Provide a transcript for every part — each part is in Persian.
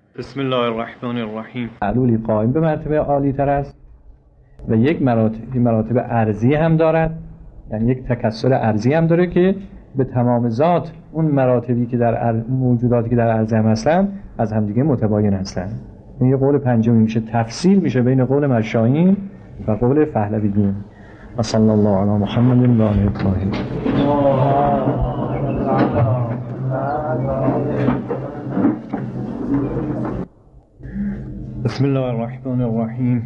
بسم الله الرحمن الرحیم. معلولی قائم به مرتبه عالی تر است و یک مراتب ارضی هم دارد، یعنی یک تکثر ارضی هم داره که به تمام ذات اون مراتبی که در موجوداتی که در ارض هم هستن از همدیگه متباین هستن. این یه قول پنجمی میشه، تفصیل میشه بین قول مشایین و قول پهلویین. و صلی الله علی محمد و آله الطاهرین. بسم الله الرحمن الرحیم.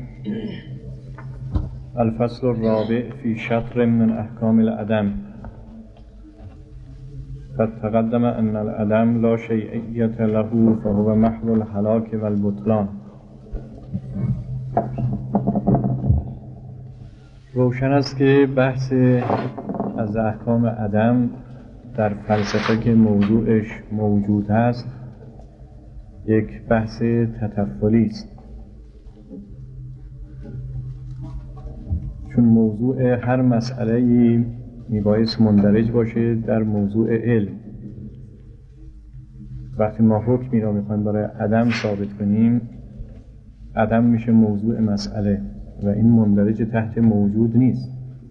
الفصل الرابع فی شطر من احکام العدم. قد تقدم ان العدم لا شیئیت له فهو محض الهلاک و البطلان. روشن است که بحث از احکام عدم در فلسفه که موضوعش موجود است یک بحث تطفلی است، چون موضوع هر مسئله‌ای میبایست مندرج باشه در موضوع علم. وقتی ما حکمی را میخوایم برای عدم ثابت کنیم، عدم میشه موضوع مسئله و این مندرج تحت موجود نیست.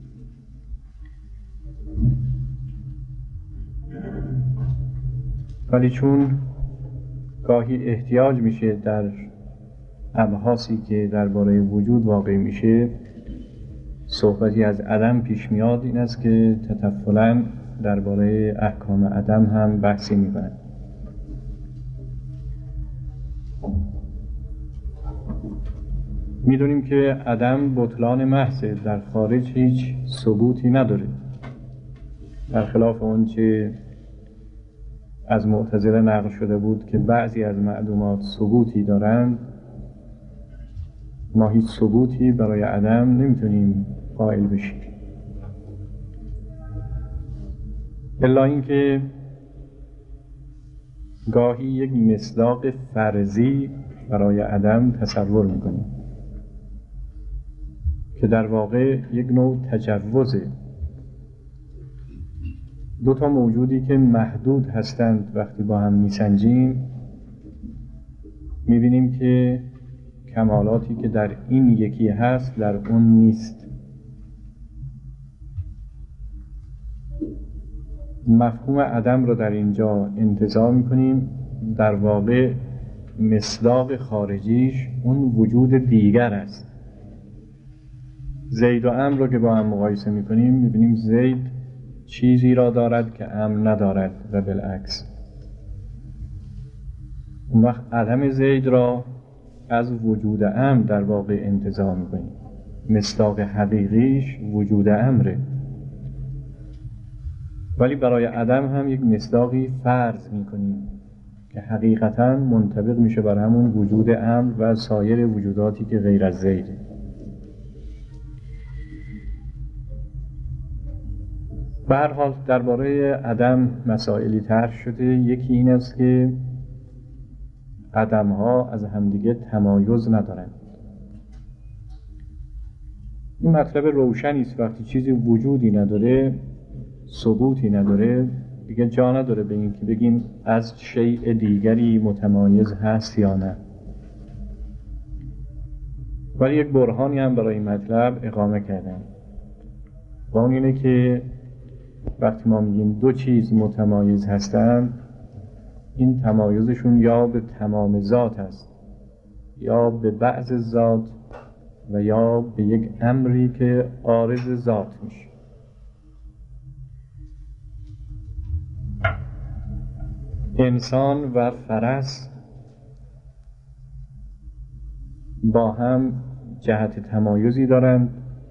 ولی چون گاهی احتیاج میشه در ابحاثی که درباره وجود واقع میشه صحبتی از عدم پیش میاد، این است که تطفلاً درباره احکام عدم هم بحثی میبرد. میدونیم که عدم بطلان محضه، در خارج هیچ ثبوتی نداره، برخلاف اون چه از معتزله نقل شده بود که بعضی از معلومات ثبوتی دارند. ما هیچ ثبوتی برای عدم نمیتونیم قائل بشیم، الا اینکه گاهی یک مصداق فرضی برای عدم تصور میکنیم که در واقع یک نوع تجوزه. دو تا موجودی که محدود هستند وقتی با هم میسنجیم میبینیم که کمالاتی که در این یکی هست در اون نیست. مفهوم عدم رو در اینجا انتزاع میکنیم، در واقع مصداق خارجیش اون وجود دیگر است. زید و عمرو رو که با هم مقایسه میکنیم میبینیم زید چیزی را دارد که عمرو ندارد و بالعکس. اون وقت عدم زید را از وجود عمرو در واقع انتزاع میکنیم. مصداق حقیقیش وجود عمره، ولی برای عدم هم یک مصداقی فرض میکنیم که حقیقتا منطبق میشه بر همون وجود عمرو و سایر وجوداتی که غیر از زیده. به هر حال درباره عدم مسائلی طرح شده. یکی این است که عدم ها از همدیگه تمایز ندارند. این مطلب روشنی است. وقتی چیزی وجودی نداره، ثبوتی نداره، دیگه جا نداره به این که بگیم از شیء دیگری متمایز هست یا نه. ولی یک برهانی هم برای این مطلب اقامه کردن و اون اینه که وقتی ما میگیم دو چیز متمایز هستند، این تمایزشون یا به تمام ذات است یا به بعض ذات و یا به یک امری که عارض ذات میشه. انسان و فرس با هم جهت تمایزی دارند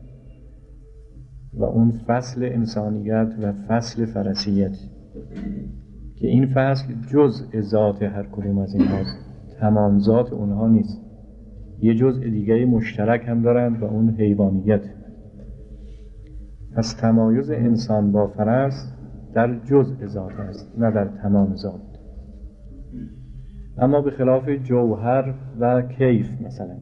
و اون فصل انسانیت و فصل فرسیت که این فصل جزء ذات هر کدوم از این هاست، تمام ذات اونها نیست. یه جزء دیگه مشترک هم دارند و اون حیوانیت. پس تمایز انسان با فرس در جزء ذات است نه در تمام ذات. اما به خلاف جوهر و کیف مثلا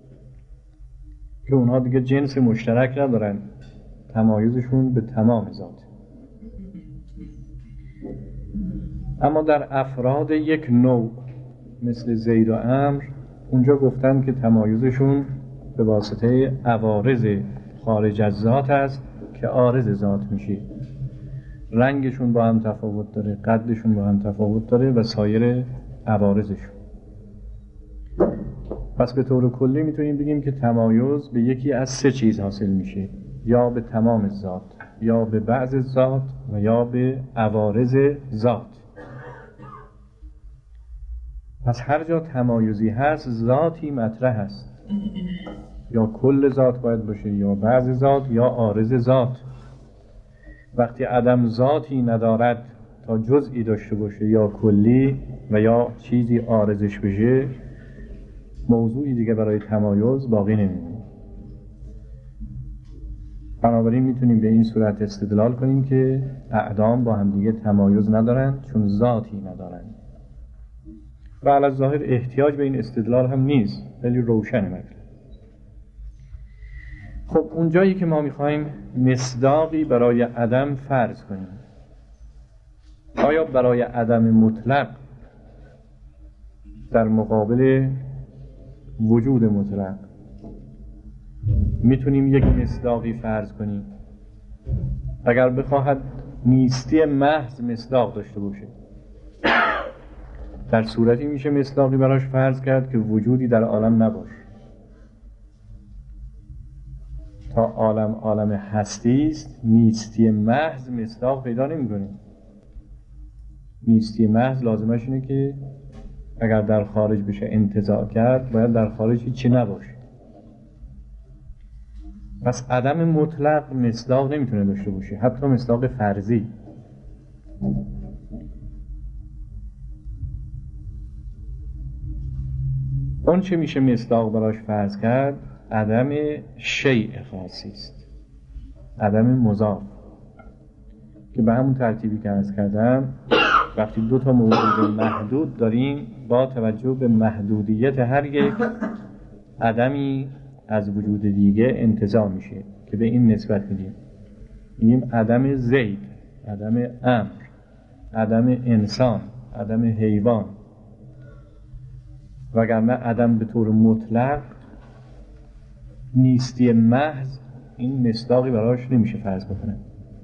که اونها دیگه جنس مشترک ندارن، تمایزشون به تمام ذات. اما در افراد یک نوع مثل زید و عمرو اونجا گفتن که تمایزشون به واسطه عوارض خارج از ذات است که عارض ذات میشه. رنگشون با هم تفاوت داره، قدشون با هم تفاوت داره و سایر عوارضشون. پس به طور کلی میتونیم بگیم که تمایز به یکی از سه چیز حاصل میشه، یا به تمام ذات، یا به بعض ذات و یا به عوارض ذات. پس هر جا تمایزی هست ذاتی مطرح هست، یا کل ذات باید باشه، یا بعض ذات، یا عارض ذات. وقتی عدم ذاتی ندارد تا جزئی داشته باشه یا کلی و یا چیزی عارضش بشه، موضوعی دیگه برای تمایز باقی نمیمونه. بنابراین میتونیم به این صورت استدلال کنیم که اعدام با هم دیگه تمایز ندارن چون ذاتی ندارن. و علی الظاهر احتیاج به این استدلال هم نیست، خیلی روشنه مطلب. خب اونجایی که ما میخوایم مصداقی برای عدم فرض کنیم، آیا برای عدم مطلق در مقابل وجود مطلق میتونیم یک مصداقی فرض کنیم؟ اگر بخواهد نیستی محض مصداق داشته باشه، در صورتی میشه مصداقی براش فرض کرد که وجودی در عالم نباشه. تا عالم هستی است، نیستی محض مصداق پیدا نمی‌کنه. نیستی محض لازمش اینه که اگر در خارج بشه انتزاع کرد، باید در خارج هیچی نباشه. پس عدم مطلق مصداق نمیتونه داشته باشه، حتی مصداق فرضی. اون چه میشه مصداق براش فرض کرد، عدم شیء خاصی است، عدم مضاف، که به همون ترتیبی که عرض کردم وقتی دو تا موجود محدود داریم، با توجه به محدودیت هر یک عدمی از وجود دیگه انتزاع میشه که به این نسبت میگیم عدم زید، عدم عمرو، عدم انسان، عدم حیوان. وگرنه عدم به طور مطلق نیستی محض این مصداقی براش نمیشه فرض بکنه.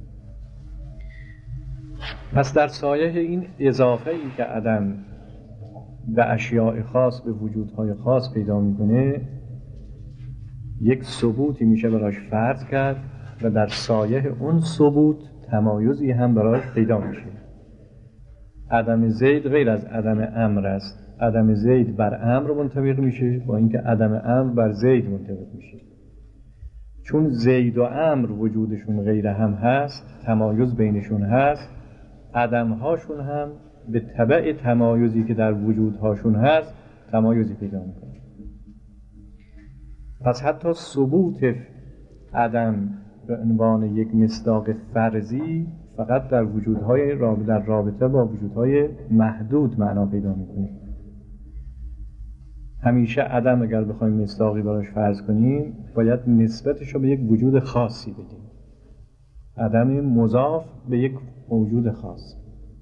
پس در سایه این اضافه ای که عدم به اشیاء خاص به وجودهای خاص پیدا میکنه، یک ثبوتی میشه براش فرض کرد و در سایه اون ثبوت تمایزی هم براش پیدا میشه. عدم زید غیر از عدم امر است. عدم زید بر امر منطبق میشه، با اینکه عدم امر بر زید منطبق میشه. چون زید و امر وجودشون غیر هم هست، تمایز بینشون هست، عدمهاشون هم به تبع تمایزی که در وجودهاشون هست تمایزی پیدا میکنه. پس حتی ثبوت عدم به عنوان یک مصداق فرضی فقط در وجودهای در رابطه با وجودهای محدود معنا پیدا میکنه. همیشه عدم اگر بخوایم مصداقی براش فرض کنیم، باید نسبتش رو به یک وجود خاصی بدیم، عدم مضاف به یک موجود خاص.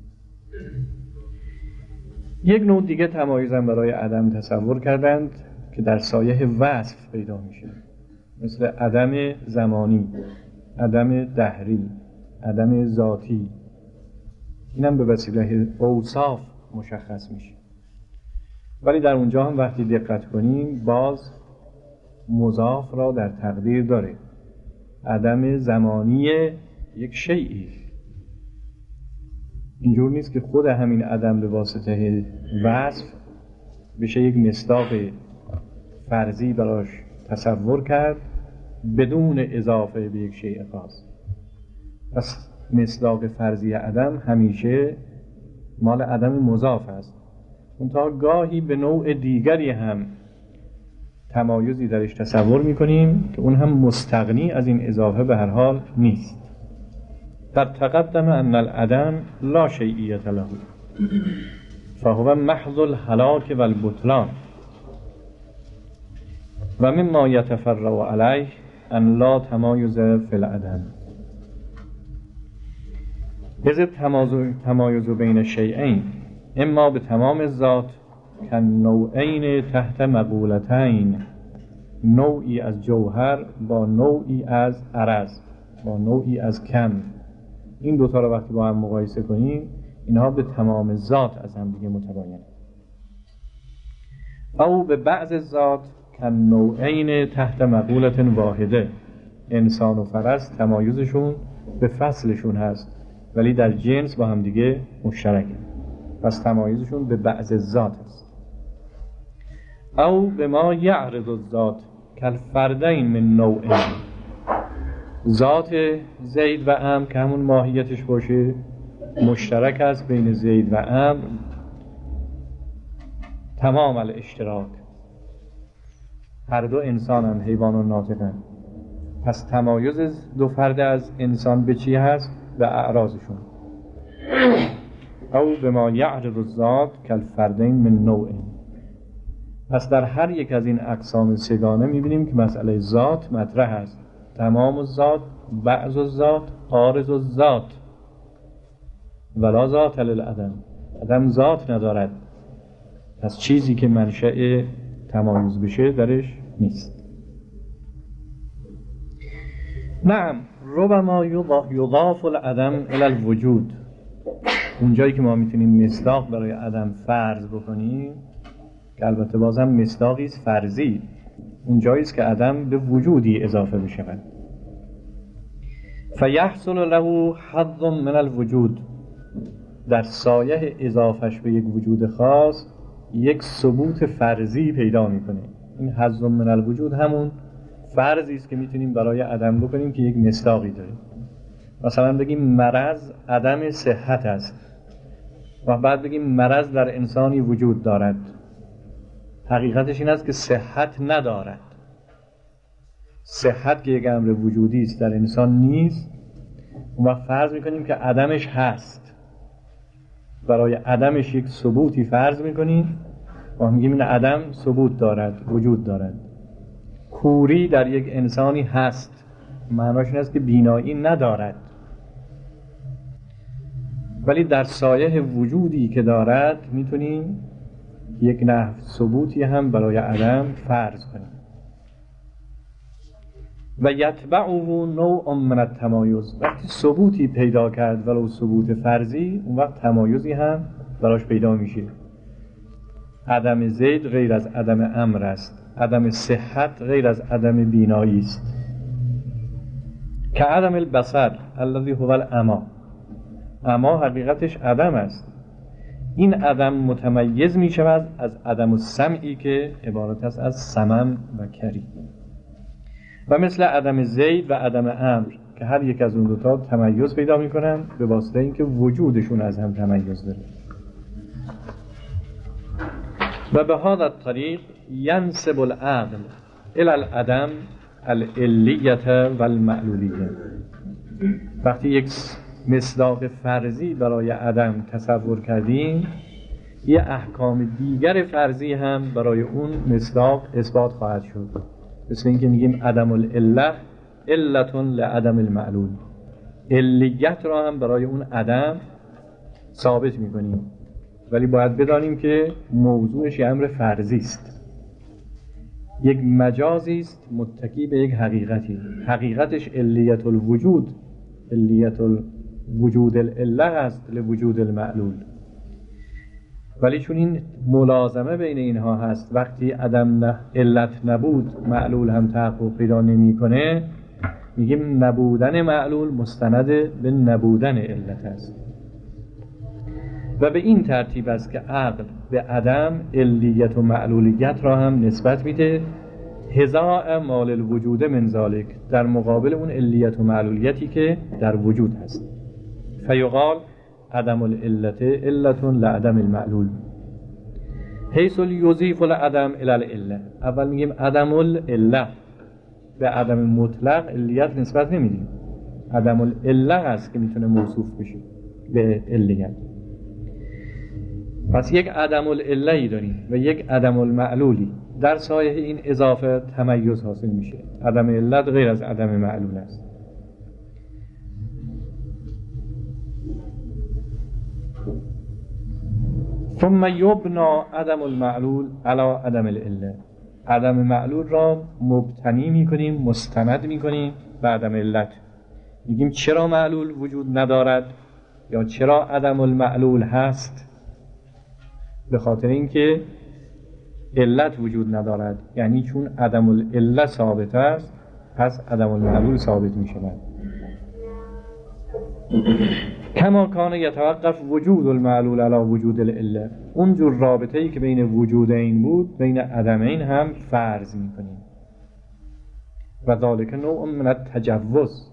یک نوع دیگه تمایزم برای عدم تصور کردند که در سایه وصف پیدا میشه، مثل عدم زمانی، عدم دهری، عدم ذاتی. اینم به وسیله اوصاف مشخص میشه. ولی در اونجا هم وقتی دقت کنیم باز مضاف را در تقدیر داره. عدم زمانی یک شیئی، اینجور نیست که خود همین عدم به واسطه وصف بشه یک مصداق فرضی براش تصور کرد بدون اضافه به یک شیء خاص. پس مصداق فرضی عدم همیشه مال عدم مضاف است. منتها گاهی به نوع دیگری هم تمایزی درش تصور میکنیم که اون هم مستغنی از این اضافه به هر حال نیست. در تقدم ان العدم لا شیئیت له فهو محض الهلاک و البطلان و مما یتفرع علیه ان لا تمایز فی العدم. اذ تمایز بین شیئین اما به تمام ذات کن نوعین تحت مقولتین، نوعی از جوهر با نوعی از عرض، با نوعی از کم. این دوتا رو وقتی با هم مقایسه کنیم اینها به تمام ذات از هم دیگه متباینه. او به بعض ذات کن نوعین تحت مقولت واحده، انسان و فرس تمایزشون به فصلشون هست ولی در جنس با هم دیگه مشترکه، پس تمایزشون به بعض ذات است. او به ما یعرض الذات کل فردین من نوعین، ذات زید و عمرو که همون ماهیتش باشه مشترک است بین زید و عمرو تمام الاشتراک، هر دو انسانن، حیوان و ناطقن، پس تمایز دو فرد از انسان به چی هست؟ به اعراضشون. او به ما یعرض الذات کل فردین من نوعین، پس در هر یک از این اقسام سگانه میبینیم که مسئله ذات مطرح است. تمام الذات، بعض الذات، عارض الذات، ولا ذات للعدم، عدم ذات ندارد، پس چیزی که منشأ تمایز بشه درش نیست. نعم ربما یضاف العدم الی الوجود، اونجایی که ما میتونیم مصداق برای عدم فرض بکنیم که البته بازم مصداقی است فرضی، اونجایی است که عدم به وجودی اضافه بشود. فیحصل له حظ من الوجود، در سایه اضافش به یک وجود خاص یک ثبوت فرضی پیدا میکنه. این حظ من الوجود همون فرضی است که میتونیم برای عدم بکنیم که یک مصداقی داره. مثلا بگیم مرض عدم صحت است و بعد بگیم مرض در انسانی وجود دارد، حقیقتش این است که صحت ندارد. صحت که یک امر وجودی است در انسان نیست، اون وقت فرض میکنیم که عدمش هست، برای عدمش یک ثبوتی فرض میکنیم و میگیم این عدم ثبوت دارد، وجود دارد. کوری در یک انسانی هست، معناش این است که بینایی ندارد، ولی در سایه وجودی که دارد میتونیم یک نحو ثبوتی هم برای عدم فرض کنیم. و یتبعه نوع من التمایز، وقتی ثبوتی پیدا کرد ولو ثبوت فرضی، اون وقت تمایزی هم براش پیدا میشه. عدم زید غیر از عدم عمرو است، عدم صحت غیر از عدم بینایی است. که عدم البصر الذی هو العمی، اما حقیقتش عدم است. این عدم متمیز می شود از عدم السمعی که عبارت است از صمم و کری، و مثل عدم زید و عدم عمرو که هر یک از اون دوتا تمیز پیدا می کنن به واسطه اینکه وجودشون از هم تمیز داره. و به هذا الطریق ینسب العقل الی العدم العلیت و المعلولیه. وقتی یک مصداق فرضی برای عدم تصور کردیم، یه احکام دیگر فرضی هم برای اون مصداق اثبات خواهد شد. مثل اینکه میگیم عدم العله علتون لعدم المعلول، علیت را هم برای اون عدم ثابت میکنیم، ولی باید بدانیم که موضوعش یه امر فرضی است، یک مجازی است متکی به یک حقیقتی. حقیقتش علیت الوجود، علیت الوجود العله است لوجود المعلول، ولی چون این ملازمه بین اینها هست، وقتی عدم علت نبود معلول هم تحقق پیدا نمیکنه، میگیم نبودن معلول مستند به نبودن علت است. و به این ترتیب است که عقل به عدم علیت و معلولیت را هم نسبت میده، هزاء مال الوجود من ذالک، در مقابل اون علیت و معلولیتی که در وجود هست. فیقال عدم العلت علت لعدم المعلول، حیث یضیف العدم الی العله. اول میگیم عدم العله، به عدم مطلق علیت نسبت نمیدیم، عدم العله هست که میتونه موصوف بشه به علیت. پس یک عدم العله‌ای داریم و یک عدم المعلولی، در سایه این اضافه تمیز حاصل میشه. عدم علت غیر از عدم معلول است. ثم یبنا عدم المعلول علی عدم العله. عدم معلول را مبتنی میکنیم، مستند میکنیم به عدم علت. میگیم چرا معلول وجود ندارد یا چرا عدم المعلول هست؟ به خاطر اینکه علت وجود ندارد، یعنی چون عدم العله ثابت است پس عدم المعلول ثابت می شود. کما کان یتوقف وجود المعلول علی وجود العله. اونجور رابطه‌ای که بین وجودین بود بین عدمین هم فرض می کنیم. و ذالک نوع من التجوز،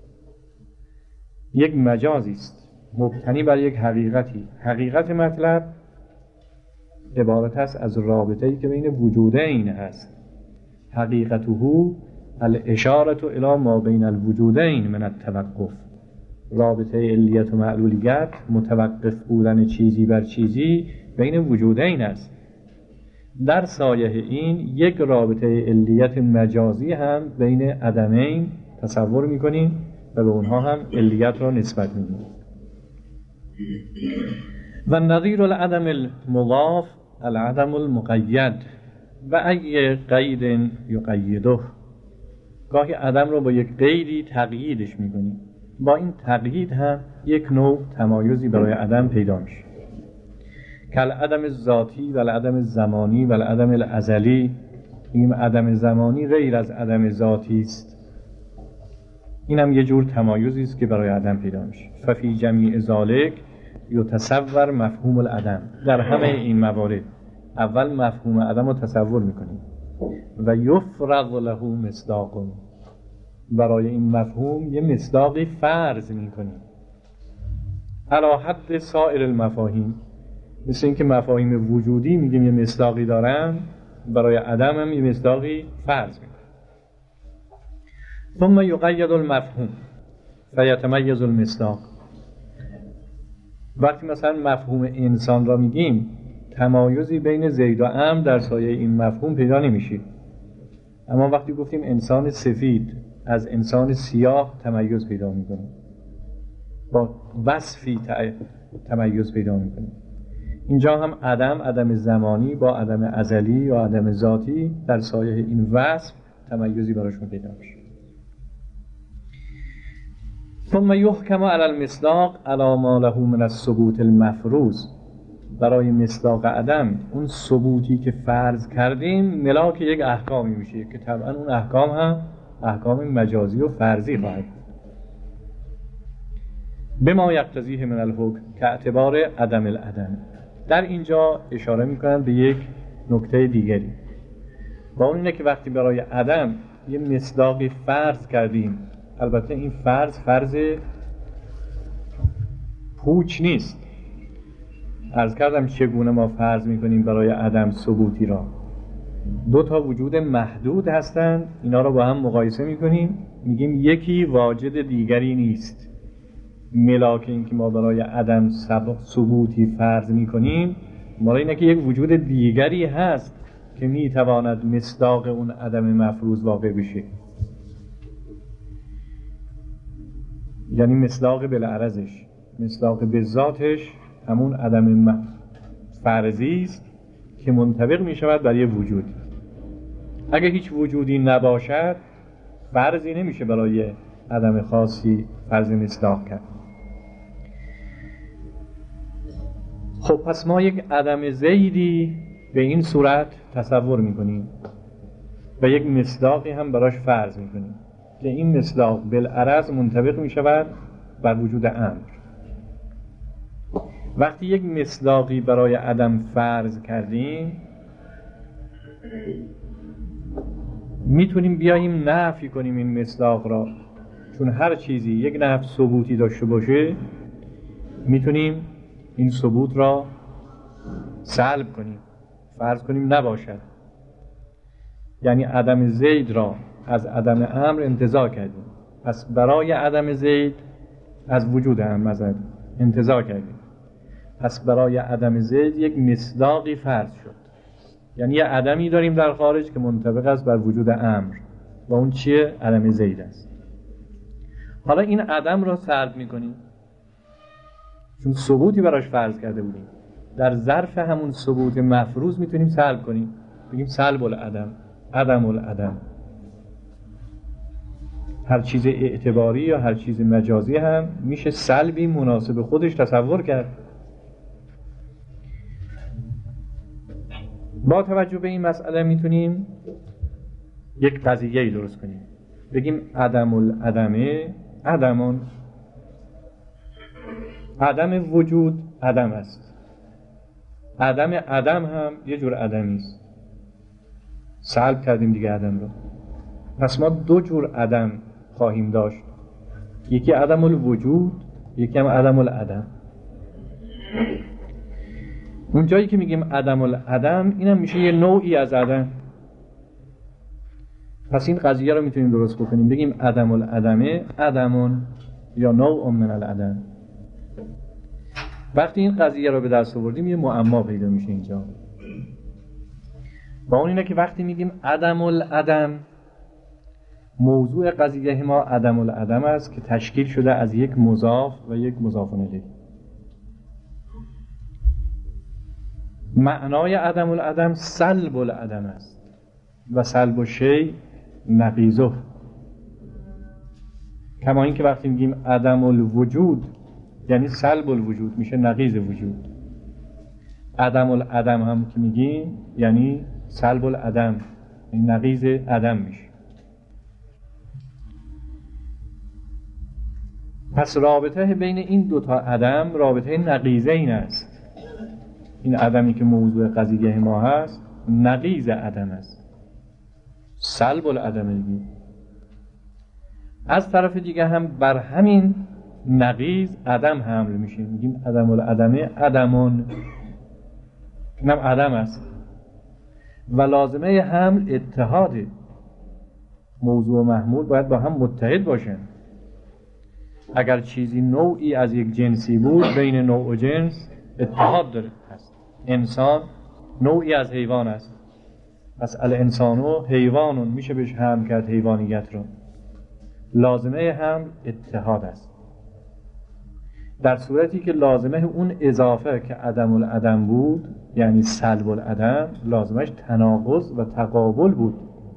یک مجازی است مبتنی بر یک حقیقتی. حقیقت مطلب عبارت است از رابطه‌ای که بین وجودین هست. حقیقته الاشاره الی ما بین الوجودین من التوقف. رابطه علیت و معلولیت، متوقف بودن چیزی بر چیزی بین وجودین است. در سایه این یک رابطه علیت مجازی هم بین عدمین تصور می‌کنیم و به اونها هم علیت را نسبت می‌دیم. و نظیر العدم المضاف العدم المقید و ای قید یقیده. گاهی عدم رو با یک قیدی تقییدش می‌کنیم. با این تقیید هم یک نوع تمایزی برای عدم پیدا میشه. کل عدم ذاتی و العدم زمانی و العدم الازلی. این عدم زمانی غیر از عدم ذاتی است. این هم یه جور تمایزی است که برای عدم پیدا میشه. ففی جمیع ذالک یتصور مفهوم العدم. در همه این موارد اول مفهوم عدم رو تصور میکنیم و یفرض له مصداق. برای این مفهوم یه مصداقی فرض میکنیم علی حد سایر المفاهیم. مثل اینکه مفاهیم وجودی میگیم یه مصداقی دارن، برای عدم هم یه مصداقی فرض میکنیم. ثم یقید المفهوم فیتمیز المصداق. وقتی مثلا مفهوم انسان را میگیم تمایزی بین زید و عمرو در سایه این مفهوم پیدا نمیشه. اما وقتی گفتیم انسان سفید از انسان سیاه تمایز پیدا میکنه، با وصفی تمایز پیدا میکنه. اینجا هم عدم زمانی با عدم ازلی یا عدم ذاتی در سایه این وصف تمایزی براشون پیدا میشه. ثم یحکم علی المصداق علی ما له من الثبوت المفروض. برای مصداق عدم اون ثبوتی که فرض کردیم ملاک یک احکامی میشه که طبعا اون احکام هم احکام مجازی و فرضی خواهد بود. بما یقتضیه من الحکم که اعتبار عدم العدم. در اینجا اشاره میکنن به یک نکته دیگری و اون اینه که وقتی برای عدم یه مصداقی فرض کردیم، البته این فرض پوچ نیست. عرض کردم چگونه ما فرض میکنیم برای عدم ثبوتی را. دو تا وجود محدود هستند، اینا را با هم مقایسه میکنیم، میگیم یکی واجد دیگری نیست. ملاک این که ما برای عدم ثبوتی فرض میکنیم ما اینه که یک وجود دیگری هست که میتواند مصداق اون عدم مفروض واقع بشه. یعنی مصداق بالعرضش، مصداق به ذاتش همون عدم فرضی است که منطبق می شود بر یک وجود. اگه هیچ وجودی نباشد فرضی نمیشه برای عدم خاصی فرض مصداق کرد. خب پس ما یک عدم زیدی به این صورت تصور میکنیم و یک مصداقی هم براش فرض میکنیم که این مصداق بالعرض منطبق میشود بر وجود امر. وقتی یک مصداقی برای عدم فرض کردیم میتونیم بیاییم نفی کنیم این مصداق را، چون هر چیزی یک نفی ثبوتی داشته باشه میتونیم این ثبوت را سلب کنیم، فرض کنیم نباشد. یعنی عدم زید را از عدم امر انتزاع کردیم، پس برای عدم زید از وجود امر انتزاع کردیم، پس برای عدم زید یک مصداقی فرض شد. یعنی یه عدمی داریم در خارج که منطبق است بر وجود امر و اون چیه؟ عدم زید است. حالا این عدم را سلب میکنیم چون ثبوتی براش فرض کرده بودیم. در ظرف همون ثبوت مفروض میتونیم سلب کنیم، بگیم سلب العدم، عدم العدم. هر چیز اعتباری یا هر چیز مجازی هم میشه سلبی مناسب خودش تصور کرد. با توجه به این مسئله میتونیم یک قضیه‌ای درست کنیم، بگیم عدم العدمه عدمون، عدم وجود عدم است، عدم عدم هم یه جور عدمی است. سلب کردیم دیگه عدم رو. پس ما دو جور عدم خواهیم داشت، یکی عدم الوجود، یکی هم عدم العدم. اون جایی که میگیم عدم العدم اینم میشه یه نوعی از عدم. پس این قضیه رو میتونیم درست بکنیم، بگیم عدم العدمه عدمون یا نوع من العدم. وقتی این قضیه رو به دست آوردیم یه معما پیدا میشه اینجا. با اون اینه که وقتی میگیم عدم العدم، موضوع قضیه ما عدم العدم است که تشکیل شده از یک مضاف و یک مضاف الیه. معنای عدم العدم سلب العدم است و سلب الشیء نقیضه. کما این که وقتی میگیم عدم الوجود یعنی سلب الوجود، میشه نقیض وجود. عدم العدم هم که میگیم یعنی سلب العدم، یعنی نقیض عدم میشه. پس رابطه بین این دوتا عدم رابطه نقیضه این است. این عدمی که موضوع قضیه ما هست نقیض عدم است، سلب العدم دیگه. از طرف دیگه هم بر همین نقیض عدم حمل میشه، میگیم عدم العدمه عدمون، اینم عدم است و لازمه حمل اتحاده. موضوع و محمول باید با هم متحد باشن. اگر چیزی نوعی از یک جنسی بود، بین نوع و جنس اتحاد داره هست. انسان نوعی از حیوان است، پس الانسانو حیوانون میشه بهش حمل کرد حیوانیت رو. لازمه حمل اتحاد است. در صورتی که لازمه اون اضافه که عدم العدم بود یعنی سلب العدم، لازمش تناقض و تقابل بود.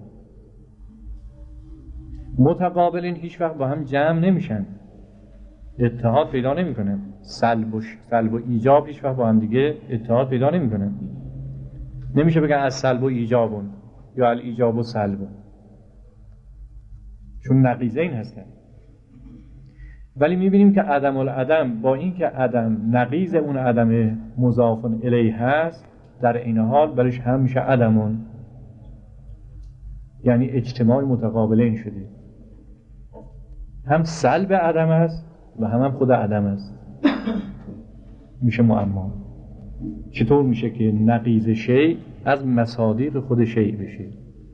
متقابلین هیچ وقت با هم جمع نمیشن، اتحاد پیدا نمیکنن. سلب و ایجاب هیچ وقت با هم دیگه اتحاد پیدا نمیکنن. نمیشه بگن از سلب و ایجابون یا الایجاب و سلب، چون نقیضین هستن. ولی میبینیم که عدم العدم با این که عدم نقیض اون عدم مضاف الیه هست، در این حال برش هم میشه عدمون، یعنی اجتماع متقابلین شده. هم سلب عدم است و هم خود عدم است. میشه معما. چطور میشه که نقیض شیء از مصادیق خود شیء بشه؟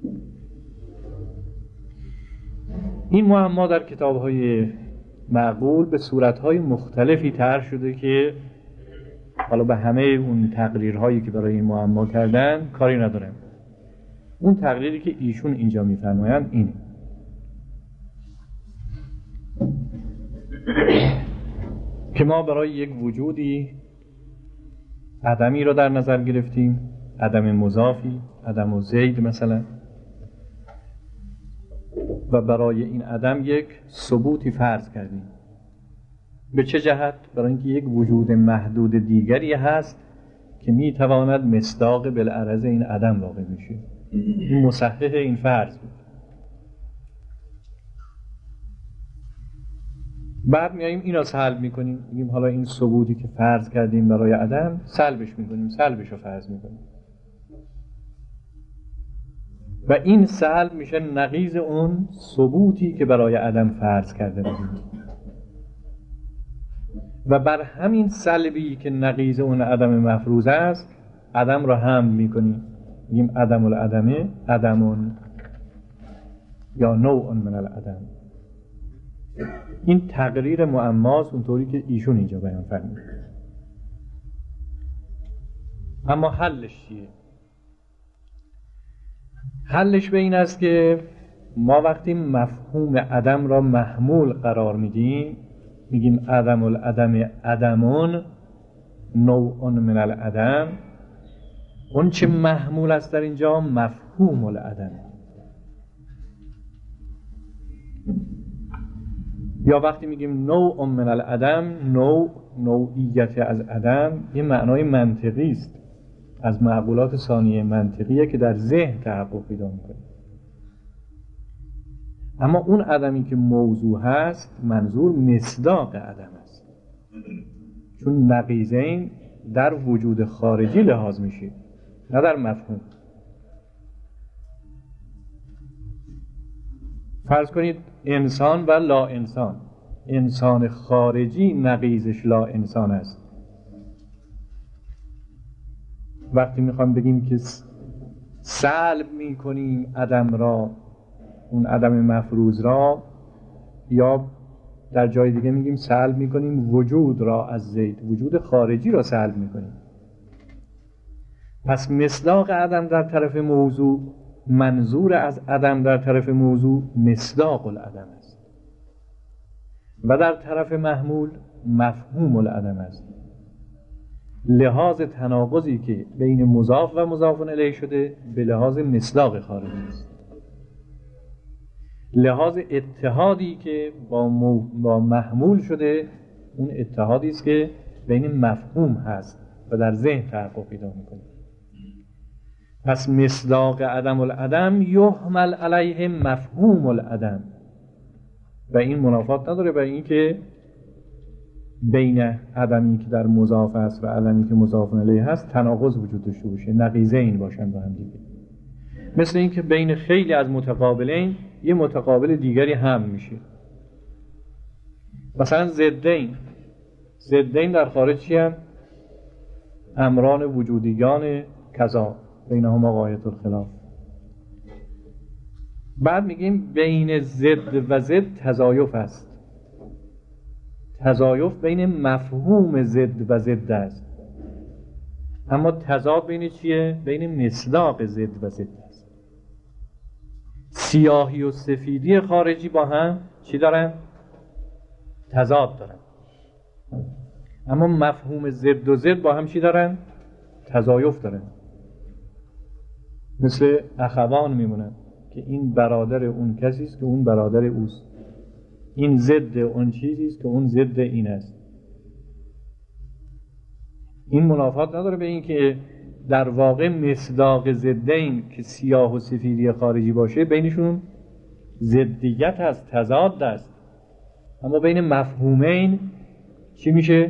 این معما در کتاب‌های معقول به صورت‌های مختلفی طرح شده که حالا به همه اون تقریرهایی که برای این معما کردن کاری ندارم. اون تقریری که ایشون اینجا می‌فرمایند اینه: که ما برای یک وجودی عدمی رو در نظر گرفتیم، عدم مضافی، عدم زید مثلا، و برای این عدم یک ثبوتی فرض کردیم. به چه جهت؟ برای اینکه یک وجود محدود دیگری هست که میتواند مصداق بالعرض این عدم واقع میشه. این مصحح این فرض بود. بعد میاییم اینا سلب میکنیم، میگیم حالا این ثبوتی که فرض کردیم برای عدم سلبش میکنیم، سلبش رو فرض میکنیم و این سلب میشه نقیض اون ثبوتی که برای عدم فرض کرده بودیم و بر همین سلبی که نقیض اون عدم مفروض است عدم رو حمل میکنیم، میگیم عدم العدمه عدمون یا نوع من العدم. این تقریر معماست اونطوری که ایشون اینجا بیان فرمود. اما حلش چیه؟ حلش به این است که ما وقتی مفهوم عدم را محمول قرار میدیم، میگیم عدم العدم عدمون، نوع من العدم، اون چه محمول است در اینجا مفهوم العدم. یا وقتی میگیم نوع من العدم، نوعیت از عدم یه معنای منطقی است، از معقولات ثانیه منطقیه که در ذهن تحقق پیدا میکنه. اما اون عدمی که موضوع هست منظور مصداق عدم است، چون نقیضین در وجود خارجی لحاظ میشه نه در مفهوم. فرض کنید انسان و لا انسان، انسان خارجی نقیضش لا انسان است. وقتی میخوام بگیم که سلب میکنیم عدم را، اون عدم مفروض را، یا در جای دیگه میگیم سلب میکنیم وجود را از زید، وجود خارجی را سلب میکنیم. پس مصداق عدم در طرف موضوع، منظور از عدم در طرف موضوع مصداق العدم است و در طرف محمول مفهوم العدم است. لحاظ تناقضی که بین مضاف و مضاف الیه شده به لحاظ مصداق خارجی است. لحاظ اتحادی که با محمول شده، اون اتحادی است که بین مفهوم هست و در ذهن تحقق پیدا میکنه. پس مصداق عدم العدم یحمل علیه مفهوم العدم، و این منافات نداره برای این که بین عدمی که در مضاف است و عدمی که مضاف الیه هست تناقض وجود داشته باشه، نقیضین باشن با هم دیگه. مثل این که بین خیلی از متقابلین یه متقابل دیگری هم میشه. مثلا ضدین در خارج چی هم؟ امران وجودیان کذا بینهما غایت الخلاف. بعد میگیم بین ضد و ضد تضایف است. تضایف بین مفهوم ضد و ضد است، اما تضاد بین چیه؟ بین مصداق ضد و ضد است. سیاهی و سفیدی خارجی با هم چی دارن؟ تضاد دارن. اما مفهوم ضد و ضد با هم چی دارن؟ تضایف دارن. مثل اخوان میمونن که این برادر اون کسی است که اون برادر اوست، این ضد اون چیزی است که اون ضد این است. این منافات نداره به این که در واقع مصداق ضدین که سیاه و سفیدی خارجی باشه بینشون ضدیت هست، تضاد است، اما بین مفهومین چی میشه؟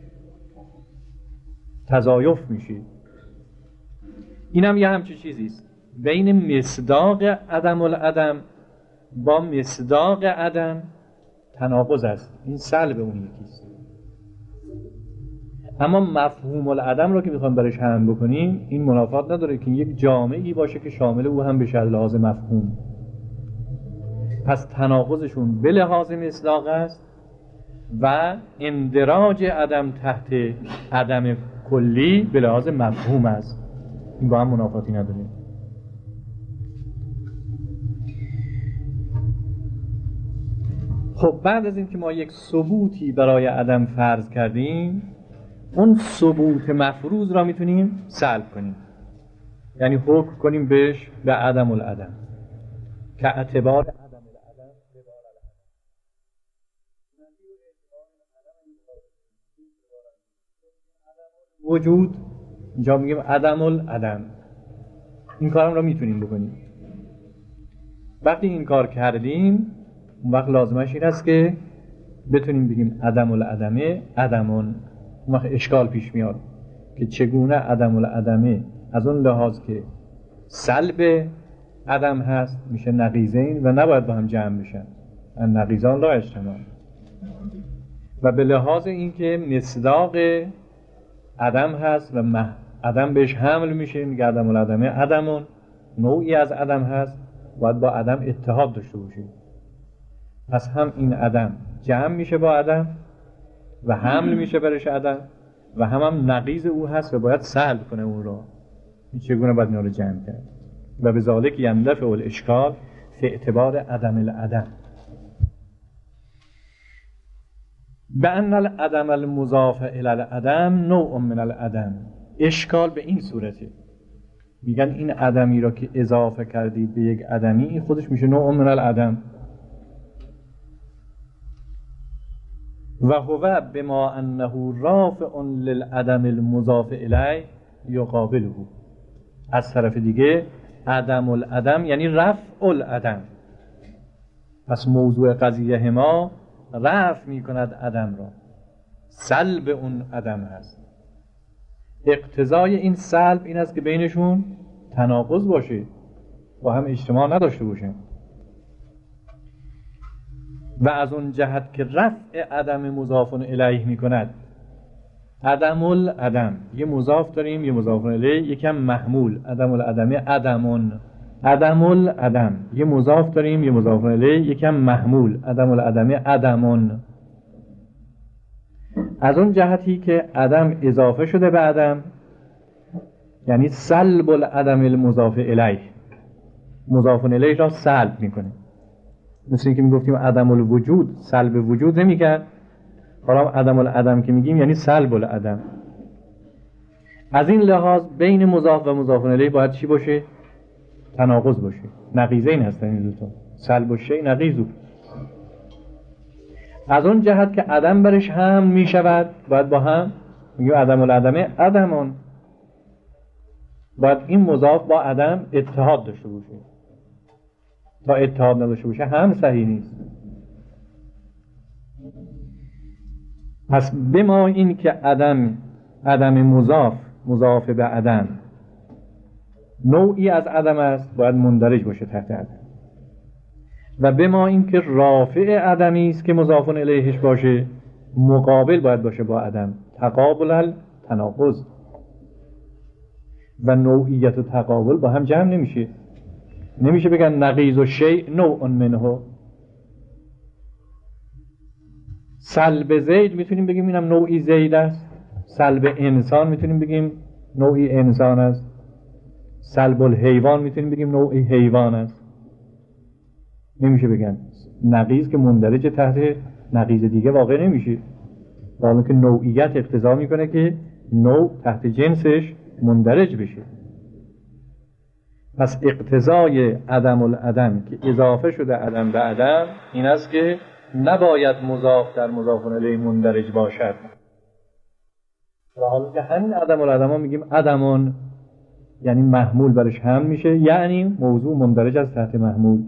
تضایف میشه. این هم یه همچه چیزی است، بین مصداق عدم العدم با مصداق عدم تناقض است، این سلب اون یکیست. اما مفهوم العدم رو که میخوام برش هم بکنیم این منافات نداره که یک جامعی باشه که شامل او هم بشه لحاظ مفهوم. پس تناقضشون به لحاظ مصداق است و اندراج عدم تحت عدم کلی به لحاظ مفهوم است. این با هم منافاتی نداره. خب بعد از این که ما یک ثبوتی برای عدم فرض کردیم، اون ثبوت مفروض را میتونیم سلب کنیم، یعنی حکم کنیم بهش به عدم العدم که اعتبار عدم العدم وجود. اینجا میگیم عدم العدم، این کارم را میتونیم بکنیم. وقتی این کار کردیم اون وقت لازمش این است که بتونیم بگیم عدم العدمه عدمون. اون وقت اشکال پیش میاد که چگونه عدم العدمه از اون لحاظ که سلب عدم هست میشه نقیضین و نباید با هم جمع بشن، نقیضان لا اجتماع، و به لحاظ اینکه مصداق عدم هست و عدم بهش حمل میشه، میگه عدم العدمه عدمون، نوعی از عدم هست، باید با عدم اتحاد داشته باشه. پس هم این عدم جمع میشه با عدم و حمل میشه برش عدم و هم نقیض او هست و باید سلب کنه اون رو. این چگونه باید اینا رو جمع کرد؟ و به ذالک یندفع الاشکال فی اعتبار عدم العدم. بأن العدم المضاف الی العدم نوع من العدم. اشکال به این صورته، میگن این عدمی را که اضافه کردید به یک عدمی خودش میشه نوع من العدم. و هو بما انه رافع للعدم المضاف الیه یقابله. از طرف دیگه عدم العدم یعنی رفع العدم، پس موضوع قضیه ما رفع میکند عدم را، سلب اون عدم هست. اقتضای این سلب این است که بینشون تناقض باشه، با هم اجتماع نداشته باشه. و از اون جهت که رفع عدم مضاف الیه میکند. عدم العدم یه مضاف داریم یه مضاف الیه، یکم محمول. عدم العدم عدمون. عدم العدم یه مضاف داریم یه مضاف الیه، یکم محمول. عدم العدم عدمون. از اون جهتی که عدم اضافه شده به عدم، یعنی سلب العدم المضاف الیه، مضاف الیه را سلب میکنه. مثل اینکه میگفتیم عدم الوجود سلب وجود نمیکرد، حالا عدم العدم که میگیم یعنی سلب العدم. از این لحاظ بین مضاف و مضاف الیه باید چی باشه؟ تناقض باشه. نقیضین هستن این دوتا، سلب و شیء نقیض. از اون جهت که عدم برش هم میشود، باید با هم میگیم عدم العدم عدمون، باید این مضاف با عدم اتحاد داشته باشه. تا اتحاد نداشته باشه هم صحیح نیست. پس بما این که عدم مضاف به عدم نوعی از عدم است، باید مندرج باشه تحت عدم. و بما این که رافع عدمی است که مضاف الیهش باشه، مقابل باید باشه با عدم. تقابل التناقض. و نوعیت و تقابل با هم جمع نمیشه بگن نقیض و شیء نوع منه. سلب زید میتونیم بگیم اینم نوعی زید است، سلب انسان میتونیم بگیم نوعی انسان است، سلب الحیوان میتونیم بگیم نوعی حیوان است. نمیشه بگن نقیض که مندرج تحت نقیض دیگه واقع نمیشه، حالا که نوعیت اقتضا میکنه که نوع تحت جنسش مندرج بشه. پس اقتضای عدم العدم که اضافه شده عدم به عدم این است که نباید مضاف در مضاف الیه مندرج باشد. و حالا که همین عدم العدم ها میگیم عدمون، یعنی محمول برش هم میشه، یعنی موضوع مندرج از تحت محمول.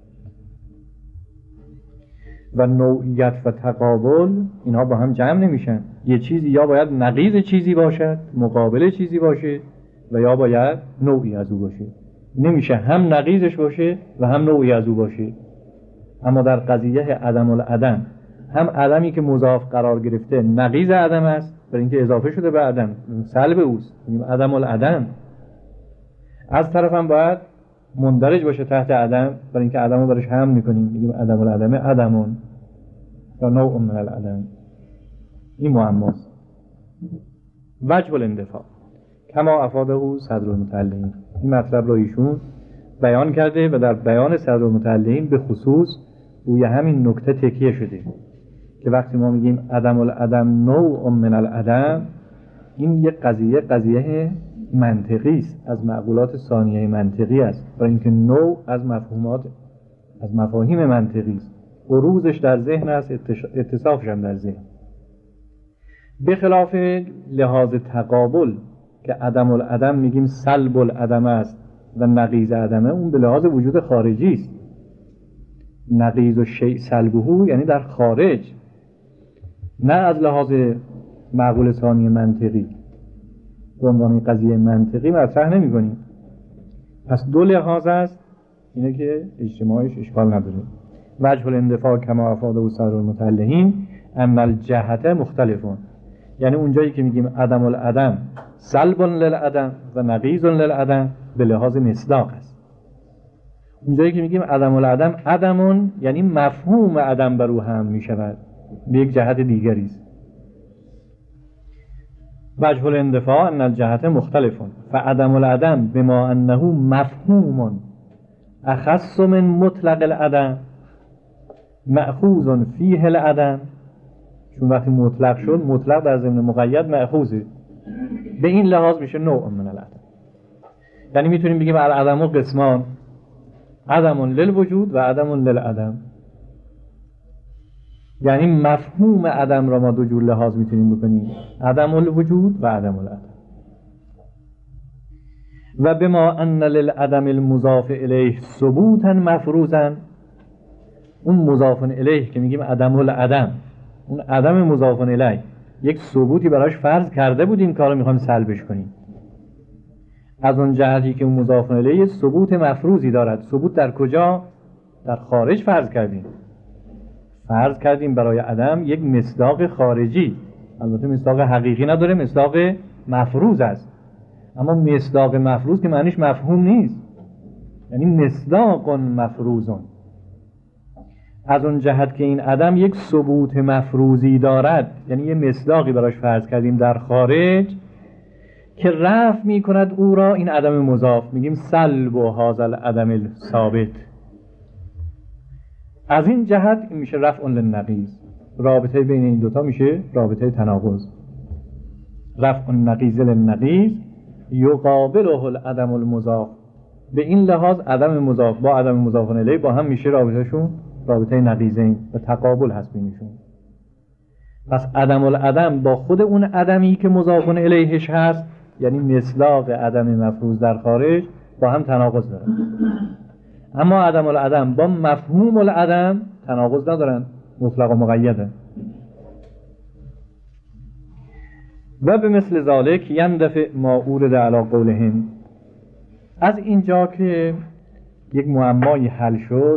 و نوعیت و تقابل اینها با هم جمع نمیشن. یه چیزی یا باید نقیض چیزی باشد، مقابل چیزی باشه، و یا باید نوعی از او باشه. نمیشه هم نقیضش باشه و هم نوعی از او باشه. اما در قضیه عدم العدم هم عدمی که مضاف قرار گرفته نقیض عدم است، برای اینکه اضافه شده به عدم، سلب اوست، میگیم عدم العدم. از طرف هم باید مندرج باشه تحت عدم، برای اینکه عدم رو برش هم میکنیم، میگیم عدم العدم عدمون یا نوع من العدم. این معماست. وجه الاندفاع کما افاده صدر المتعلقین. این مطلب رو ایشون بیان کرده و در بیان صدر المتعلقین به خصوص روی همین نکته تکیه شده که وقتی ما میگیم عدم العدم نوع من العدم، این یک قضیه منطقی است، از معقولات ثانیه منطقی است، برای اینکه نوع از مفاهیم منطقی است، بروزش در ذهن است، اتصافش هم در ذهن. به خلاف لحاظ تقابل که عدم العدم میگیم سلب العدم است و نقیض عدمه، اون به لحاظ وجود خارجی است. نقیض و شیء سلبه یعنی در خارج، نه از لحاظ معقول ثانی منطقی. به عنوان قضیه منطقی مطرح نمی کنیم. پس دو لحاظ است، اینه که اجتماعش اشکال نداره. وجه الاندفاع کما افاده صدر المتعلقین اما الجهت مختلفون، یعنی اونجایی که میگیم عدم العدم سلب للعدم و نقیض للعدم به لحاظ مصداق است. اونجایی که میگیم عدم العدم عدمون، یعنی مفهوم عدم بر او هم میشود، به یک جهت دیگری است. وجه الاندفاع ان الجهت مختلفون فعدم العدم بما انه مفهوم اخص من مطلق العدم مأخوذ فیه العدم چون وقتی مطلق شد، مطلق در ضمن مقید مأخوذه، به این لحاظ میشه نوع من العدم. یعنی میتونیم بگیم العدم و قسمان، عدم للوجود و عدم للعدم. یعنی مفهوم عدم را ما دو جور لحاظ میتونیم بکنیم، عدم الوجود و عدم العدم. و بما ان للعدم المضاف الیه ثبوتا مفروضا، اون مضاف الیه که میگیم عدم العدم، اون عدم مضاف الیه یک ثبوتی براش فرض کرده بودیم، کارو میخوایم سلبش کنیم. از اون جهتی که اون مضاف الیه ثبوت مفروضی دارد. ثبوت در کجا؟ در خارج فرض کردیم برای عدم یک مصداق خارجی، البته مصداق حقیقی نداره، مصداق مفروض است. اما مصداق مفروض که معنیش مفهوم نیست، یعنی مصداق مفروضون. از اون جهت که این عدم یک ثبوت مفروضی دارد، یعنی یه مصداقی براش فرض کردیم در خارج که رفع می کند او را این عدم مضاف، میگیم سلب و هذا العدم الثابت. از این جهت این میشه رفع للنقیض. رابطه بین این دوتا میشه رابطه تناقض. رفع النقیض للنقیض یقابله العدم المضاف. به این لحاظ عدم مضاف با عدم مضاف الیه با هم میشه رابطهشون رابطه نقیضین و تقابل هست بینشون. پس عدم العدم با خود اون عدمی که مضاف الیهش هست، یعنی مصداق عدم مفروض در خارج، با هم تناقض دارن. اما عدم العدم با مفهوم العدم تناقض ندارن، مطلق و مقیده. و به مثل ذالک یندفع ما اورد علی قولهم. از اینجا که یک معمایی حل شد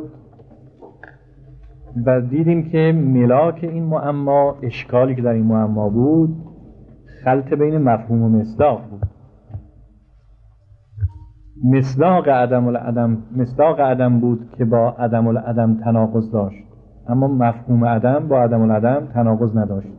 و دیدیم که ملاک این معما، اشکالی که در این معما بود، خلط بین مفهوم و مصداق بود. مصداق عدم بود که با عدم العدم تناقض داشت، اما مفهوم عدم با عدم العدم تناقض نداشت.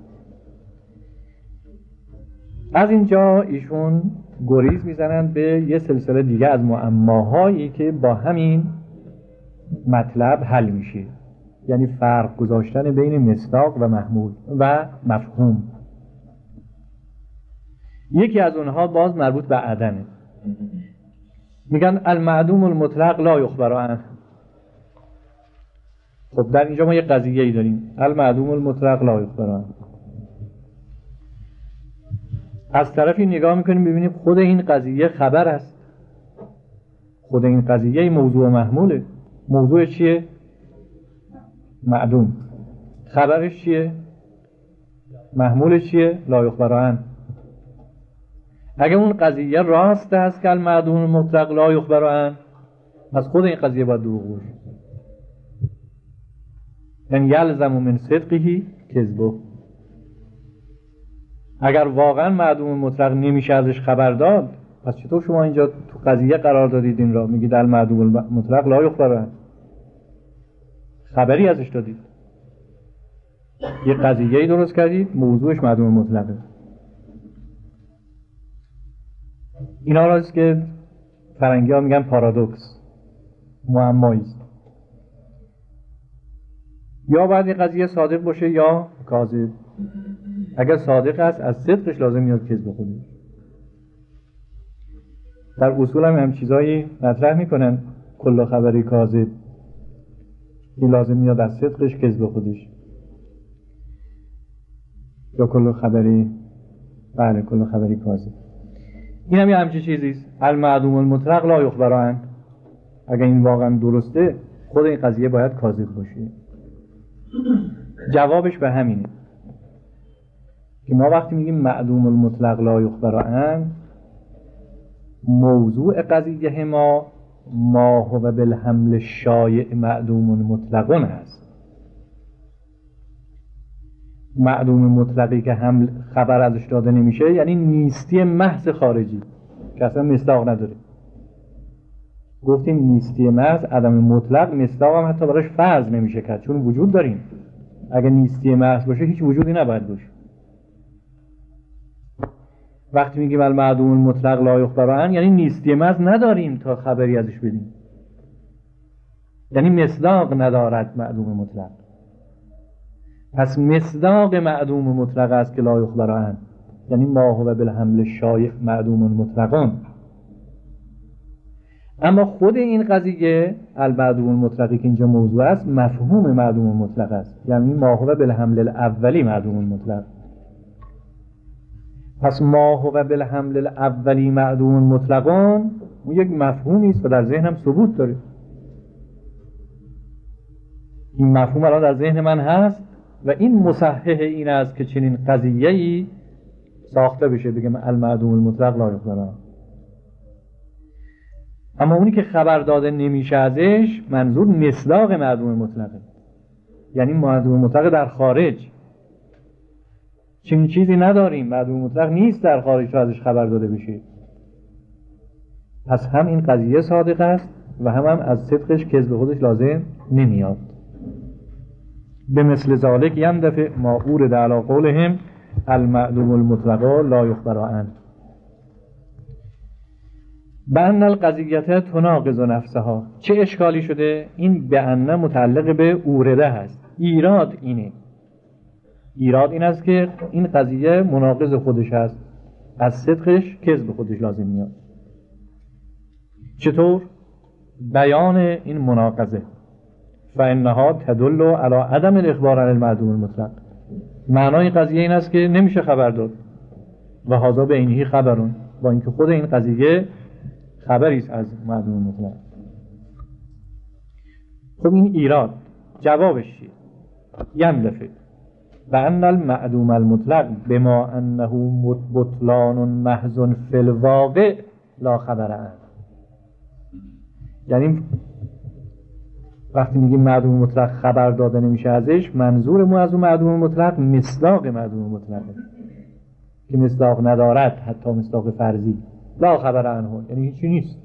از اینجا ایشون گریز میزنن به یه سلسله دیگه از معماهایی که با همین مطلب حل میشه، یعنی فرق گذاشتن بین مصداق و محمول و مفهوم. یکی از اونها باز مربوط به عدمه. میگن المعدوم المطلق لا یخبر عنه. خب در اینجا ما یک قضیه‌ای داریم، المعدوم المطلق لا یخبر عنه. از طرفی نگاه میکنیم ببینیم خود این قضیه خبر است، خود این قضیه موضوع محموله. موضوع چیه؟ معدوم. خبرش چیه؟ محمولش چیه؟ لا یخبر عنه. اگه اون قضیه راست است که المعدوم مطلق لا یخبر عنه، پس خود این قضیه باید دروغ باشه. یعنی یلزم من صدقه کذبه. اگر واقعا معدوم مطلق نمیشه ازش خبر داد، پس چطور شما اینجا تو قضیه قرار دادید این را میگید المعدوم مطلق لا یخبر عنه؟ خبری ازش دادید، یه قضیه‌ای درست کردید موضوعش معدوم مطلقه. اینا راست که فرنگی ها میگن پارادوکس، معمایی است. یا باید یه قضیه صادق باشه یا کاذب. اگر صادق است از صدقش لازم میاد کذب خودش. در اصول هم چیزایی مطرح میکنن، کل خبری کاذب، این لازم میاد از صدقش کذب خودش. یا کل خبری، بله کل خبری کاذب. این هم یه همچه چیزیست. المعدوم المطلق لا یخبر عنه. اگر این واقعا درسته خود این قضیه باید کاذب باشه. جوابش به همینه که ما وقتی میگیم معدوم المطلق لا یخبر عنه، موضوع قضیه ما هو بالحمل الشایع معدوم مطلقون هست. معدوم مطلقی که حمل خبر ازش داده نمیشه، یعنی نیستی محض خارجی که اصلا مصداق نداره. گفتیم نیستی محض، عدم مطلق، مصداق هم حتی براش فرض نمیشه کرد، چون وجود داریم. اگه نیستی محض باشه هیچ وجودی نباید باشه. وقتی میگیم المعدوم المطلق لا یخبر عنه، یعنی نیستی محض نداریم تا خبری ازش بدیم، یعنی مصداق ندارد معدوم مطلق. پس مصداق معدوم مطلق است که لا یخبر عنه، یعنی ما هو بالحمل شایع معدوم مطلقون. اما خود این قضیه المعدوم المطلقی که اینجا موضوع است مفهوم معدوم مطلق است، یعنی ما هو بالحمل الاولی معدوم مطلق. پس ما هو بالحمل الاولی معدوم مطلقون اون یک مفهومی است و در ذهنم ثبوت داره. این مفهوم الان در ذهن من هست و این مصحح این است که چنین قضیه‌ای ساخته بشه بگم المعدوم المطلق لا یخبر. اما اونی که خبر داده نمیشه ازش منظور مصداق معدوم مطلقه، یعنی معدوم مطلق در خارج. چنین چیزی نداریم، معدوم مطلق نیست در خارج تو ازش خبر داده بشه. پس هم این قضیه صادق است و هم از صدقش کذب خودش لازم نمیاد. به مثل ذالک یندفع ما اورد علی قولهم المعدوم المطلق لا یخبر عنه بأن القضیة تناقض نفسها. چه اشکالی شده؟ این بأن متعلق به اورده هست. ایراد اینه، ایراد این است که این قضیه مناقض خودش هست، از صدقش کذب خودش لازم میاد. چطور؟ بیان این مناقضه فإنها تدل علی عدم الاخبار عن المعدوم المطلق. معنای قضیه این است که نمیشه خبر داد و هذا به عینه خبرون، با اینکه خود این قضیه خبری است از معدوم مطلق. خب این ایراد جوابش چیه؟ یندفع بأن المعدوم المطلق بما انه بطلان محض فی الواقع لا خبر عنه. یعنی وقتی میگیم معدوم مطلق خبر داده نمیشه ازش، منظور ما از اون معدوم مطلق مصداق معدوم مطلقه که مصداق ندارد، حتی مصداق فرضی. لا خبر عنه یعنی هیچی نیست.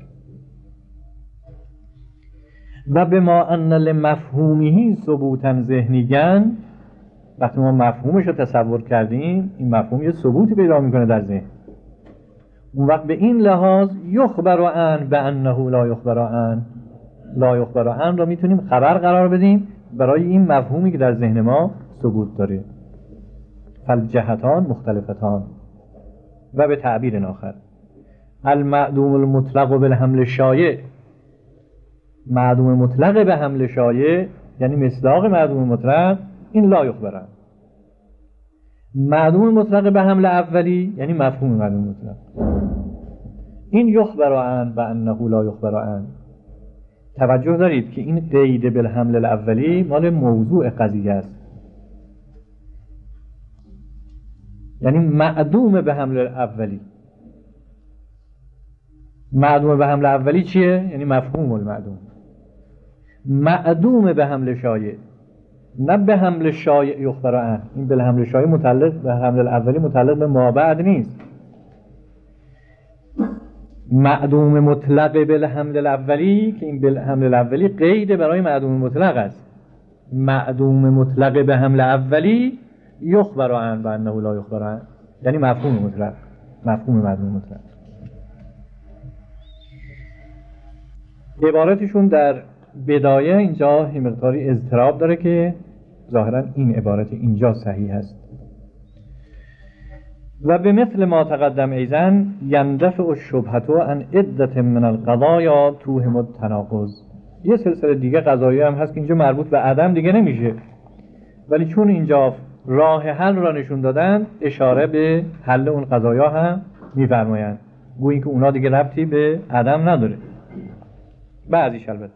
و به ما ان لمفهومه ثبوتا ذهنیاً، وقتی ما مفهومش رو تصور کردیم این مفهوم یه ثبوتی پیدا میکنه در ذهن. اون وقت به این لحاظ یخبر عنه بانه لا یخبر عنه، لا یخبر عنه را میتونیم خبر قرار بدیم برای این مفهومی که در ذهن ما ثبوت داره. فالجهتان مختلفتان. و به تعبیر آخر المعدوم المطلق بالحمل شایع، معدوم مطلق به حمل شایع یعنی مصداق معدوم مطلق، این لا یخبر عنه. معدوم مطلق به حمل اولی یعنی مفهوم معدوم مطلق، این یخبر عنه بانه لا یخبر عنه. توجه دارید که این قید بالحمل الاولی مال موضوع قضیه است، یعنی معدوم به حمل اولی. معدوم به حمل اولی چیه؟ یعنی مفهوم المعدوم. معدوم به حمل شایع، نه به حمل شایع یخبر عنه. این به حمل شایع متعلق به حمل الاولی متعلق به ما بعد نیست. معدوم مطلق به حمل الاولی که این به حمل الاولی قید برای معدوم مطلق است. معدوم مطلق به حمل اولی یخبر عنه و انه لا یخبر عنه یعنی مفهوم مطلق، مفهوم معدوم مطلق. عبارتشون در بدایه اینجا مقداری اضطراب داره که ظاهرا این عبارت اینجا صحیح است. و به مثل ما تقدم ایزن یندفع الشبهة عن عدة من القضایا توهم التناقض. یه سلسله دیگه قضایی هم هست که اینجا مربوط به عدم دیگه نمیشه، ولی چون اینجا راه حل را نشون دادن اشاره به حل اون قضایا هم میفرمایند، گویی که اونا دیگه ربطی به عدم نداره. بعضیش البته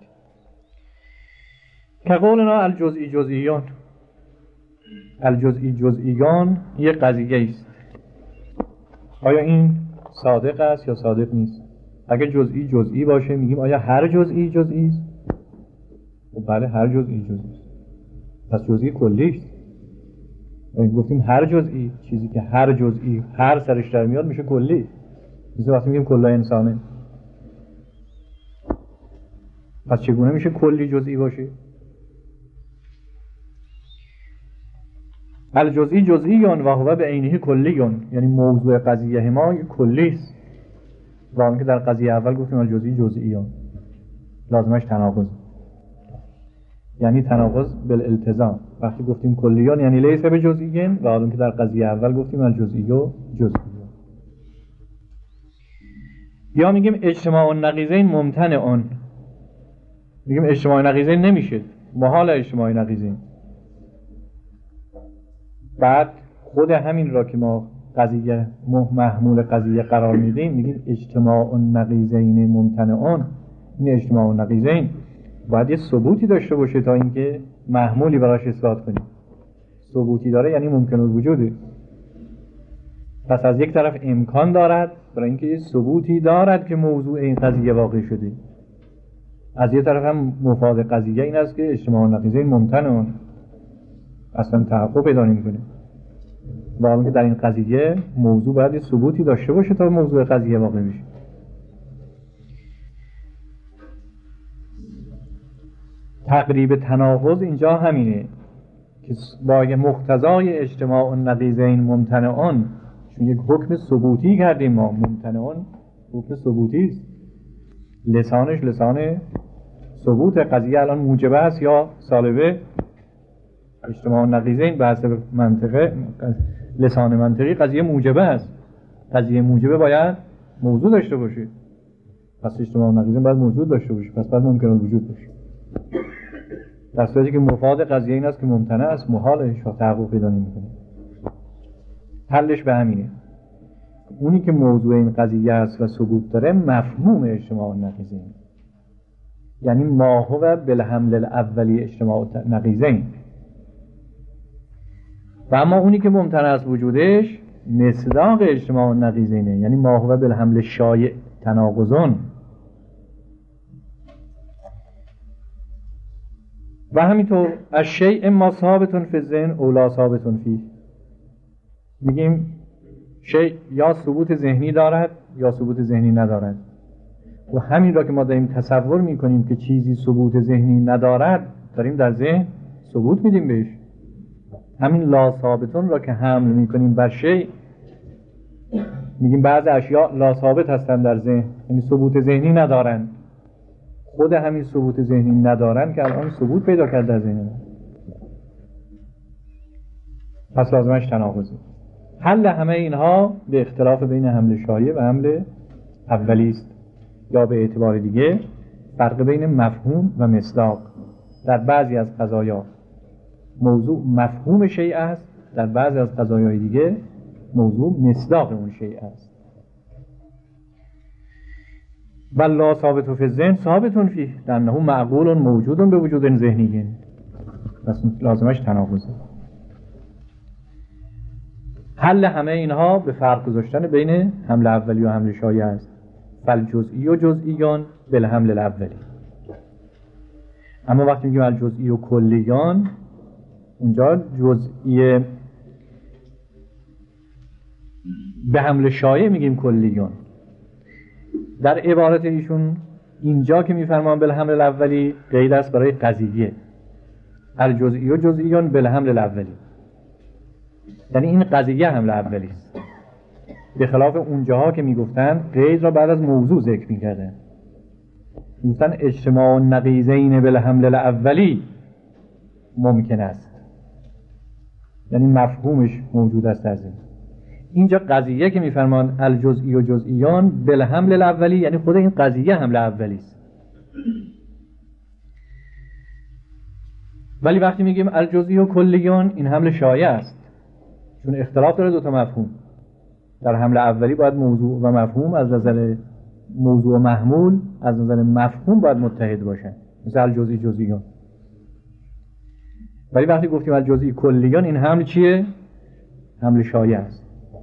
که قولنا الجزئی جزئیان. الجزئی جزئیان یه قضیه است. آیا این صادق است یا صادق نیست؟ اگه جزئی جزئی باشه میگیم آیا هر جزئی جزئی است؟ بله هر جزئی جزئی است. پس جزئی کلی است. گفتیم هر جزئی، چیزی که هر جزئی هر سرش در میاد میشه کلی. مثل وقتی میگیم کلا انسانه، پس چگونه میشه کلی جزئی باشه؟ الجزئی جزئیان و هو به عینه کلیون، یعنی موضوع قضیه ما کلی است. و اون که در قضیه اول گفتیم الجزئی جزئیان لازمش تناقض. یعنی تناقض بالالتزام. وقتی گفتیم کلیان یعنی لیس به جزئیین، و حالا که در قضیه اول گفتیم الجزئی و جزئی. یا میگیم اجتماع النقیضین ممتنع، میگیم اجتماع نقیضین نمیشه، محال اجتماع نقیضین. بعد خود همین را که ما قضیه محمول قضیه قرار میدیم میگیم اجتماع النقیضین ممتنع. این اجتماع النقیضین باید یه ثبوتی داشته باشه تا اینکه محمولی براش اثبات کنیم. ثبوتی داره یعنی ممکن الوجوده. پس از یک طرف امکان دارد برای اینکه یه ثبوتی دارد که موضوع این قضیه واقع شده، از یه طرف هم مفاد قضیه این است که اجتماع النقیضین ممتنع، اصلا تحقق پیدا نمی‌کنه. واقعا که در این قضیه موضوع باید یه ثبوتی داشته باشه تا موضوع قضیه واقع بشه. تقریب تناقض اینجا همینه که با مقتضای اجتماع النقیضین ممتنع، چون یک حکم ثبوتی کردیم ما، ممتنع حکم ثبوتی است، لسانش لسان ثبوت قضیه الان موجبه است یا سالبه. اجتماع النقیضین به حسب منطقه لسان منطقی قضیه موجبه است. قضیه موجبه باید موضوع داشته باشه، پس اجتماع النقیضین باید موجود داشته باشه، پس باید ممکن الوجود باشه. در صورتی که مفاد قضیه این است که ممتنع است، محالش و تحقق پیدا نمی‌کنه. حلش به همینه. اونی که موضوع این قضیه است و ثبوت داره مفهوم اجتماع النقیضین، یعنی ما هو بالحمل الاولی اجتماع النقیضین. و اما اونی که ممتنع است وجودش مصداق اجتماع النقیضینه، یعنی ما هو بالحمل شایع تناقضون. و همینطور الشیء اما ثابت فی الذهن او لا ثابت فیه. میگیم شیء یا ثبوت ذهنی دارد یا ثبوت ذهنی ندارد. و همین را که ما داریم تصور میکنیم که چیزی ثبوت ذهنی ندارد، داریم در ذهن ثبوت میدیم بهش. همین لا ثابتون را که حمل میکنیم بر شیء، میگیم بعض اشیاء لا ثابت هستند در ذهن، یعنی ثبوت ذهنی ندارند. خود همین ثبوت ذهنی ندارن که الان ثبوت پیدا کرد در ذهن. پس لازمش تناقضه. حل همه اینها به اختلاف بین حمل شایع و حمل اولی است، یا به اعتبار دیگه فرق بین مفهوم و مصداق. در بعضی از قضایا موضوع مفهوم شیء است، در بعضی از قضایای دیگه موضوع مصداق اون شیء است. بلا ثابت فی الذهن ثابت فیه لانه معقول موجود به وجود ذهنی. پس لازمش تناقضه. حل همه اینها به فرق گذاشتن بین حمل اولی و حمل شایع است. فالجزئی و جزئیان بالحمل الاولی. اما وقتی میگیم الجزئی و کلیان، اونجا جزئی به حمل شایع میگیم کلیان. در عبارت ایشون اینجا که میفرمان بالحمل الاولی قید است برای قضیه. الجزئی و جزئیان بالحمل الاولی، یعنی این قضیه حمل اولی است، به خلاف اونجاها که میگفتن قید را بعد از موضوع ذکر میکردن. میگفتن اجتماع النقیضین بالحمل الاولی ممکن است، یعنی مفهومش موجود است در ذهن. اینجا قضیه که میفرمان الجزئی و جزئیان بالحمل الاولی، یعنی خود این قضیه حمل اولی است. ولی وقتی میگیم الجزئی و کلیان، این حمل شایع است، چون اختلاف داره دوتا مفهوم. در حمل اولی باید موضوع و مفهوم از نظر موضوع و محمول از نظر مفهوم باید متحد باشن، مثل الجزئی جزئیان. ولی وقتی گفتیم الجزئی کلیان، این حمل چیه؟ حمل شایع است.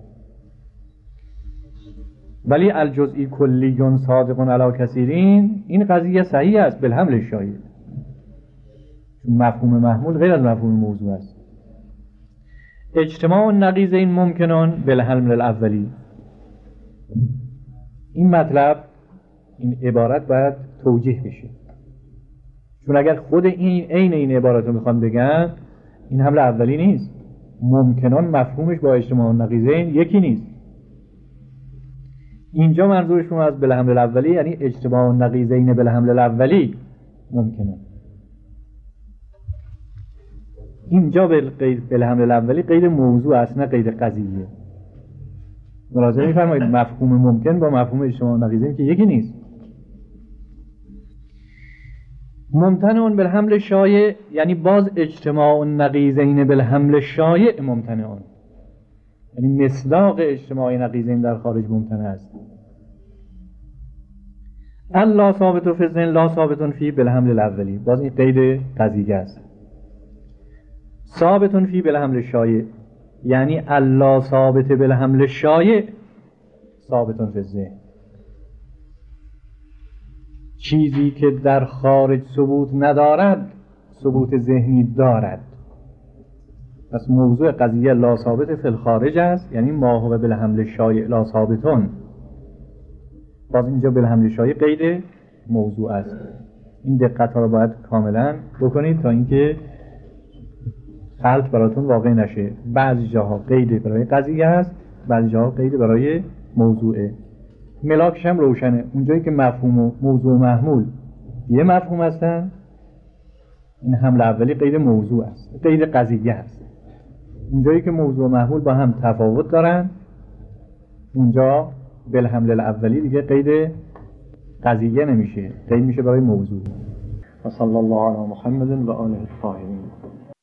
ولی الجزئی کلیون صادقون علی کثیرین، این قضیه صحیح است بالحمل شایع، چون مفهوم محمول غیر از مفهوم موضوع است. اجتماع النقیضین ممکنان بالحمل الاولی. این مطلب، این عبارت باید توجیه بشه، چون اگر خود این عین این عبارت رو میخوان بگن، این حمل اولی نیست. ممکنان مفهومش با اجتماع النقیضین یکی نیست. اینجا منظورشون از بالحمل الاولی یعنی اجتماع النقیضین بالحمل الاولی ممکنه. اینجا بالحمل الاولی قید موضوع است نه قید قضیه. ملاحظه می‌فرمایید مفهوم ممکن با مفهوم اجتماع نقیضین که یکی نیست. ممتنع بالحمل شایع یعنی باز اجتماع نقیضین بالحمل شایع ممتنع، یعنی مصداق اجتماع نقیضین در خارج ممتنع است. لا ثابت فی الذهن لا ثابت فی بالحمل الاولی، باز این قید قضیه است. ثابت فی بالحمل شایع یعنی لا ثابت بالحمل شایع ثابت فی الذهن، چیزی که در خارج ثبوت ندارد ثبوت ذهنی دارد. پس موضوع قضیه لا ثابت فی الخارج است، یعنی ما هو بالحمل شایع لا ثابتون. باز اینجا بالحمل شایع قید موضوع است. این دقت ها رو باید کاملا بکنید تا اینکه خلط براتون واقع نشه. بعضی جاها قید برای قضیه است، بعضی جاها قید برای موضوعه. ملاکش هم روشنه. اونجایی که مفهوم و موضوع و محمول یه مفهوم هستن، این حمل اولی قید موضوع است، قید قضیه است. اونجایی که موضوع و محمول با هم تفاوت دارن، اونجا بالحمل الاولی دیگه قید قضیه نمیشه، قید میشه برای موضوع. و صلی الله علی محمد و آله الطاهرین.